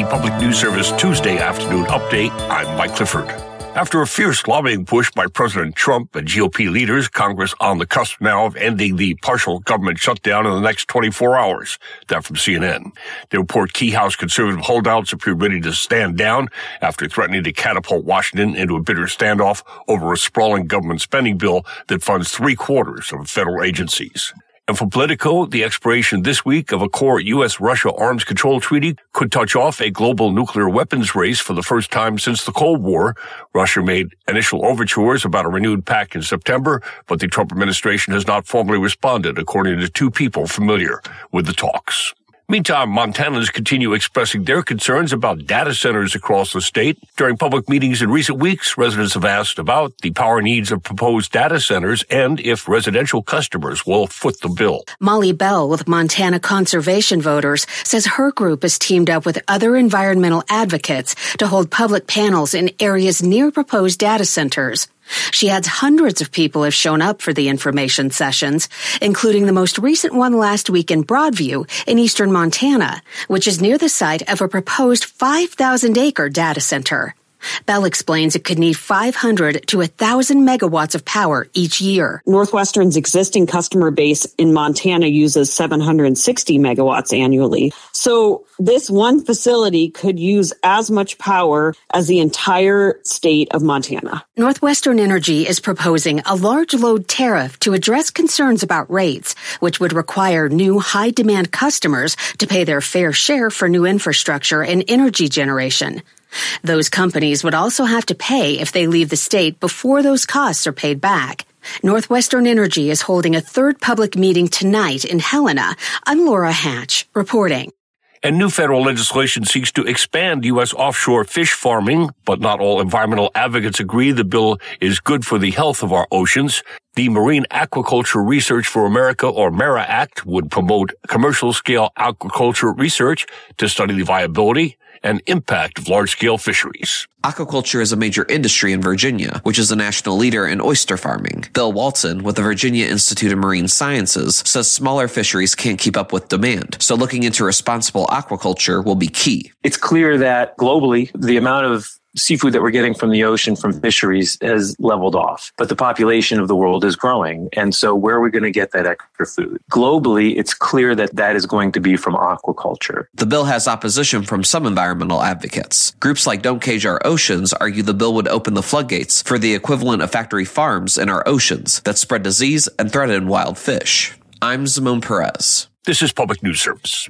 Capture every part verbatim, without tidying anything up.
Public News Service Tuesday afternoon update. I'm Mike Clifford. After a fierce lobbying push by President Trump and G O P leaders, Congress on the cusp now of ending the partial government shutdown in the next twenty-four hours. That from C N N. They report key House conservative holdouts appeared ready to stand down after threatening to catapult Washington into a bitter standoff over a sprawling government spending bill that funds three quarters of federal agencies. And for Politico, the expiration this week of a core U S Russia arms control treaty could touch off a global nuclear weapons race for the first time since the Cold War. Russia made initial overtures about a renewed pact in September, but the Trump administration has not formally responded, according to two people familiar with the talks. Meantime, Montanans continue expressing their concerns about data centers across the state. During public meetings in recent weeks, residents have asked about the power needs of proposed data centers and if residential customers will foot the bill. Molly Bell with Montana Conservation Voters says her group has teamed up with other environmental advocates to hold public panels in areas near proposed data centers. She adds hundreds of people have shown up for the information sessions, including the most recent one last week in Broadview in eastern Montana, which is near the site of a proposed five thousand acre data center. Bell explains it could need five hundred to one thousand megawatts of power each year. Northwestern's existing customer base in Montana uses seven hundred sixty megawatts annually. So this one facility could use as much power as the entire state of Montana. Northwestern Energy is proposing a large load tariff to address concerns about rates, which would require new high-demand customers to pay their fair share for new infrastructure and energy generation. Those companies would also have to pay if they leave the state before those costs are paid back. Northwestern Energy is holding a third public meeting tonight in Helena. I'm Laura Hatch, reporting. And new federal legislation seeks to expand U S offshore fish farming, but not all environmental advocates agree the bill is good for the health of our oceans. The Marine Aquaculture Research for America, or MERA Act, would promote commercial-scale aquaculture research to study the viability and impact of large-scale fisheries. Aquaculture is a major industry in Virginia, which is a national leader in oyster farming. Bill Walton, with the Virginia Institute of Marine Sciences, says smaller fisheries can't keep up with demand, so looking into responsible aquaculture will be key. It's clear that globally, the amount of seafood that we're getting from the ocean from fisheries has leveled off, but the population of the world is growing. And so where are we going to get that extra food? Globally, it's clear that that is going to be from aquaculture. The bill has opposition from some environmental advocates. Groups like Don't Cage Our Oceans argue the bill would open the floodgates for the equivalent of factory farms in our oceans that spread disease and threaten wild fish. I'm Zimone Perez. This is Public News Service.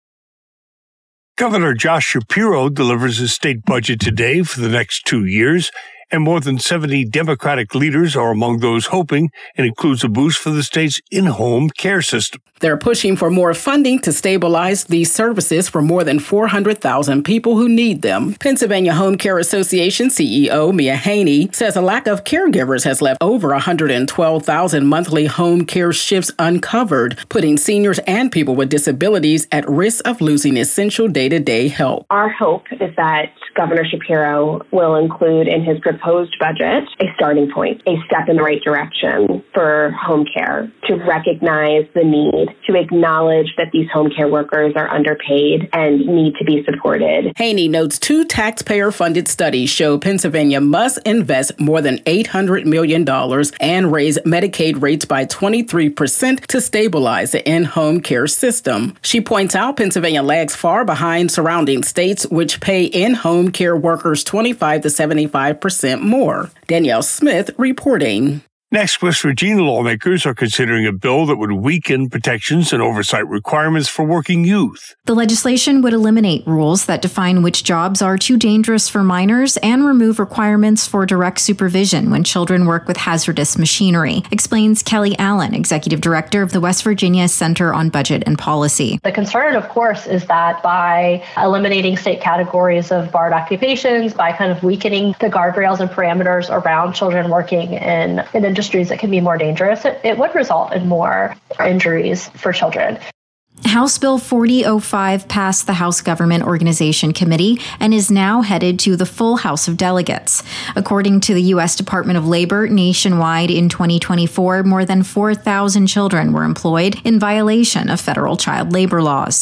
Governor Josh Shapiro delivers his state budget today for the next two years, and more than seventy Democratic leaders are among those hoping it includes a boost for the state's in-home care system. They're pushing for more funding to stabilize these services for more than four hundred thousand people who need them. Pennsylvania Home Care Association C E O Mia Haney says a lack of caregivers has left over one hundred twelve thousand monthly home care shifts uncovered, putting seniors and people with disabilities at risk of losing essential day-to-day help. Our hope is that Governor Shapiro will include in his proposed budget a starting point, a step in the right direction for home care, to recognize the need, to acknowledge that these home care workers are underpaid and need to be supported. Haney notes two taxpayer-funded studies show Pennsylvania must invest more than eight hundred million dollars and raise Medicaid rates by twenty-three percent to stabilize the in-home care system. She points out Pennsylvania lags far behind surrounding states, which pay in-home care workers twenty-five to seventy-five percent more. Danielle Smith reporting. Next, West Virginia lawmakers are considering a bill that would weaken protections and oversight requirements for working youth. The legislation would eliminate rules that define which jobs are too dangerous for minors and remove requirements for direct supervision when children work with hazardous machinery, explains Kelly Allen, Executive Director of the West Virginia Center on Budget and Policy. The concern, of course, is that by eliminating state categories of barred occupations, by kind of weakening the guardrails and parameters around children working in, in industries that can be more dangerous, it, it would result in more injuries for children. House Bill forty oh five passed the House Government Organization Committee and is now headed to the full House of Delegates. According to the U S Department of Labor, nationwide in twenty twenty-four, more than four thousand children were employed in violation of federal child labor laws.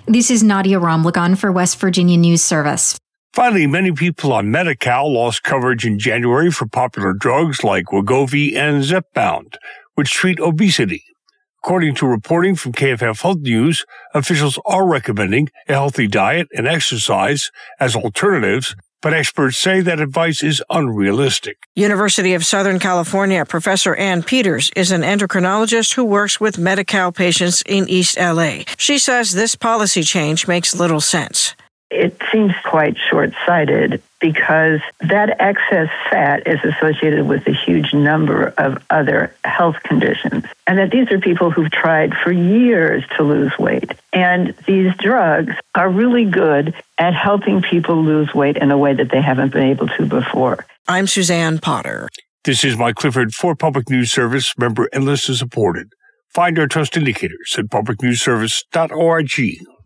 This is Nadia Ramlagan for West Virginia News Service. Finally, many people on Medi-Cal lost coverage in January for popular drugs like Wegovy and Zepbound, which treat obesity. According to reporting from K F F Health News, officials are recommending a healthy diet and exercise as alternatives, but experts say that advice is unrealistic. University of Southern California Professor Ann Peters is an endocrinologist who works with Medi-Cal patients in East L A. She says this policy change makes little sense. It seems quite short-sighted because that excess fat is associated with a huge number of other health conditions, and that these are people who've tried for years to lose weight. And these drugs are really good at helping people lose weight in a way that they haven't been able to before. I'm Suzanne Potter. This is Mike Clifford for Public News Service, member and listener supported. Find our trust indicators at public news service dot org.